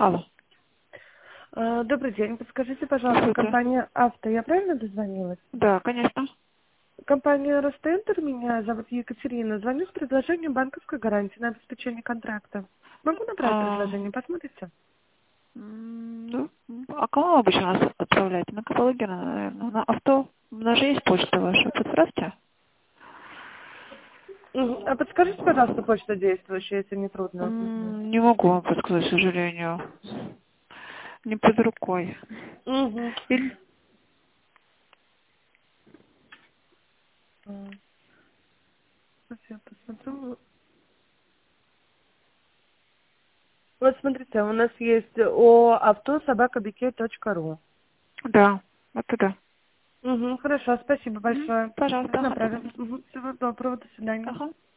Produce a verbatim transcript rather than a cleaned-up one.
Алло. Э, Добрый день. Подскажите, пожалуйста, Здравствуйте. компания «Авто», я правильно дозвонилась? Да, конечно. Компания «Ростентер», меня зовут Екатерина. Звоню с предложением банковской гарантии на обеспечение контракта. Могу набрать А, предложение, посмотрите? м, ну, а кому обычно нас отправляете? На каталоге, наверное, на авто. У нас же есть почта ваша. Подправьте. Мгм. А подскажите, пожалуйста, почта действующая, если не трудно. М, Не могу вам подсказать, к сожалению. Не под рукой. Угу. Или... Сейчас я посмотрю. Вот смотрите, у нас есть о авто собака би кей точка ру. Да, вот туда. Угу, хорошо, спасибо Мгм. большое. Пожалуйста, Сейчас ага, до направим. свидания. Угу, всего доброго, до свидания. Ага.